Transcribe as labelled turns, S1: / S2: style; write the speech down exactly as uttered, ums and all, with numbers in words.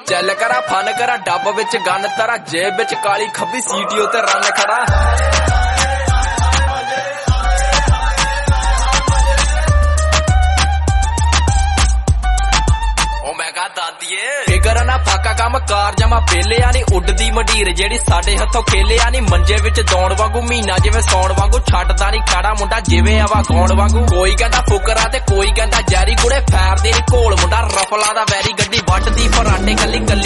S1: ਚੱਲ ਕਰਾ ਫਨ ਕਰਾ ਡੱਬ ਵਿੱਚ ਗੰਨ ਤਰਾ ਜੇਬ ਵਿੱਚ ਕਾਲੀ ਖੱਬੀ ਸੀਟੀਓ ਤੇ ਰਨ ਖੜਾ ਫਿਕਰ ਨਾ ਫਾਕਾ ਕੰਮ ਕਾਰ ਜਮਾ ਪੇਲਿਆ ਨੀ ਉੱਡਦੀ ਮੰਡੀਰ ਜਿਹੜੀ ਸਾਡੇ ਹੱਥੋਂ ਖੇਲਿਆ ਨੀ ਮੰਜੇ ਵਿੱਚ ਦੌਣ ਵਾਂਗੂ ਮਹੀਨਾ ਜਿਵੇਂ ਸੌਣ ਵਾਂਗੂ ਛੱਡਦਾ ਨੀ ਖਾੜਾ ਮੁੰਡਾ ਜਿਵੇਂ ਆਵਾ ਗਾਉਣ ਵਾਂਗੂ ਕੋਈ ਕਹਿੰਦਾ ਫੁਕਰਾ ਤੇ ਕੋਈ ਕਹਿੰਦਾ ਜੈਰੀ ਕੁੜੇ ਫੈਰਦੇ ਨੀ ਘੋਲ ਮੁੰਡਾ ਰਫਲਾਂ ਦਾ ਵੈਰੀ ਗੱਡੀ ਵੱਟਦੀ ਫਰਾਟੇ ਕੱਲੀ ਕੱਲੀ